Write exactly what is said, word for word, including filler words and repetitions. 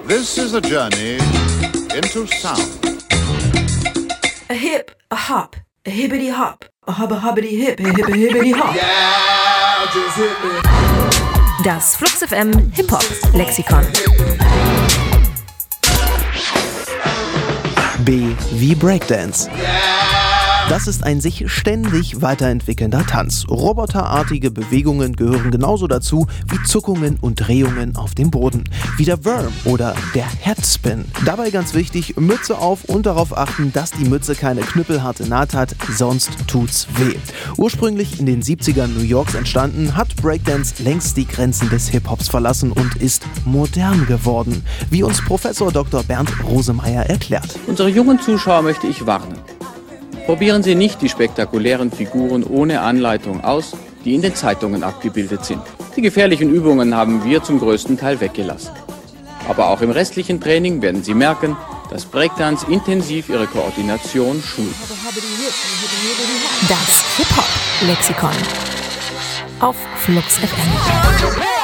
This is a journey into sound. A hip, a hop, a hibbity hop, a hubba hubbity hip, a hip, a hibbity hop. Yeah, just hit me. Das Flux F M Hip-Hop Lexikon. B wie Breakdance. Das ist ein sich ständig weiterentwickelnder Tanz. Roboterartige Bewegungen gehören genauso dazu wie Zuckungen und Drehungen auf dem Boden. Wie der Worm oder der Headspin. Dabei ganz wichtig, Mütze auf und darauf achten, dass die Mütze keine knüppelharte Naht hat, sonst tut's weh. Ursprünglich in den siebzigern New Yorks entstanden, hat Breakdance längst die Grenzen des Hip-Hops verlassen und ist modern geworden. Wie uns Professor Doktor Bernd Rosemeyer erklärt. Unsere jungen Zuschauer möchte ich warnen. Probieren Sie nicht die spektakulären Figuren ohne Anleitung aus, die in den Zeitungen abgebildet sind. Die gefährlichen Übungen haben wir zum größten Teil weggelassen. Aber auch im restlichen Training werden Sie merken, dass Breakdance intensiv Ihre Koordination schult. Das Hip-Hop Lexikon auf Flux F M.